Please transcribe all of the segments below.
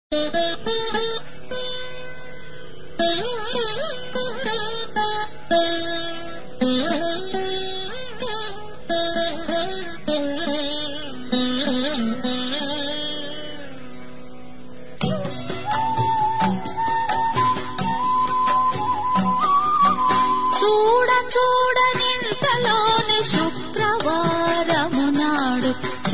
చూడనింతలోని శుక్రవారమునాడు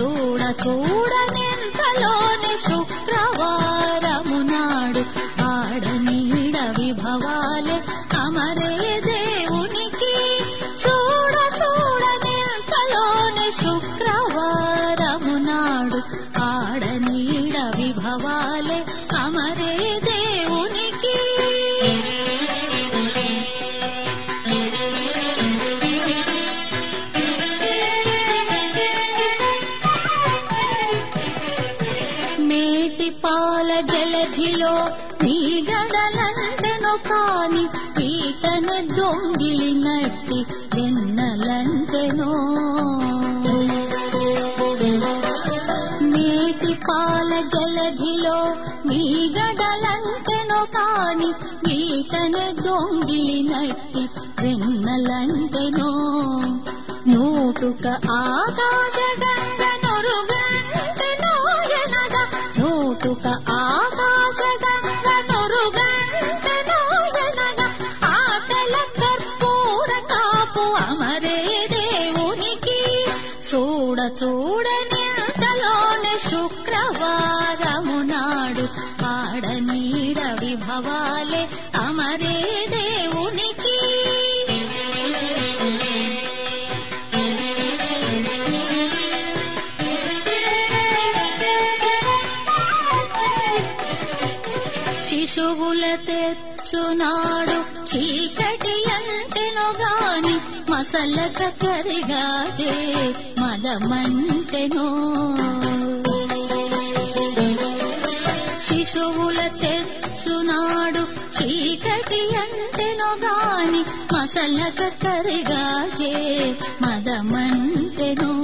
చూడనింతలోని శుక్రవారమునాడు ఆడనీడ విభవాలే అమరే దేవునికి చూడనింతలోని శుక్రవారమునాడు ఆడనీడ విభవాలే అమరే దేవునికి పాల జలధిలో నీ గడలంటెను కాని పీటను దొంగిలినట్టి వెన్నలంటెనో మేటి పాల జలధిలో నీ గడలంటెను కాని పీటను దొంగిలినట్టి వెన్నలంటెనో నూటుక ఆకాశ గంగ నొరుగంటెనో ఎనగా నూటుక ఆకాశ గంగ నొరుగంటెనో ఎనగా ఆటల కర్పూర కాపు అమరే దేవునికి చూడనింతలోని శుక్రవారమునాడు ఆడనీడ విభవాలే అమరే దేవునికి శిశువుల తెచ్చునాడు చీకటి అంటెను గాని మసలక కరిగాజే మదమంటెనో శిశువుల తెచ్చునాడు చీకటి అంటెను గాని మసలక కరిగాజే మదమంటెనో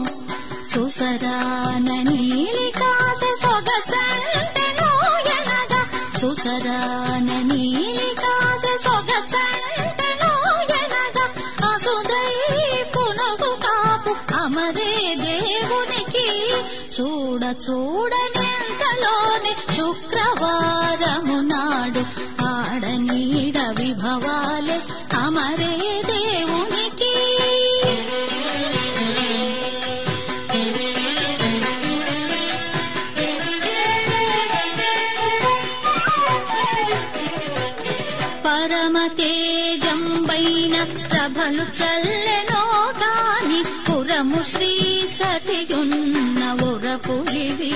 సుసరాన నీలి కాసె సొగసంటెనో ఎనగా సుసరాన నీలి కాసె సొగసంటెనో ఎనగా అసుదై పునగు కాపు అమరే దేవునికి చూడనింతలోని శుక్రవారమునాడు ఆడనీడ విభవాలే అమరే దేవునికి పరమ తేజంబైన ప్రభలు చల్లెనో గాని పురము శ్రీ సతియున్న ఒరపులివి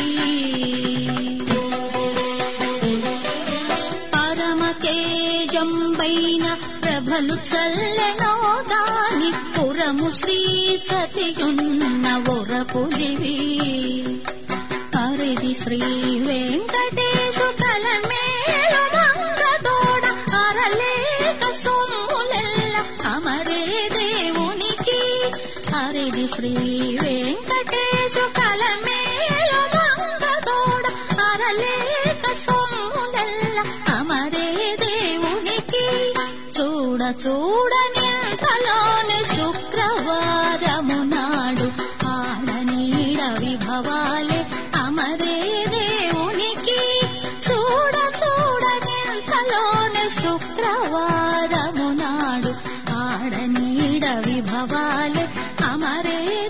పరమ తేజంబైన ప్రభలు చల్లెనో గాని పురము శ్రీ సతియున్న ఒరపులివి పరిది శ్రీ వెంకటేశు కలమేలు మంగదోడ అరలేక సొమ్ములెల్ల అమరే దేవునికి హరిది శ్రీ వెంకటేశు కలమేలు మంగదోడ అరలేక సొమ్ములెల్ల అమరే దేవునికి చూడనింతలోని శుక్రవారమునాడు ఆడనీడ విభవాలే అమరే దేవునికి చూడనింతలోని శుక్రవారమునాడు ఆడనీడ విభవాలే అమరే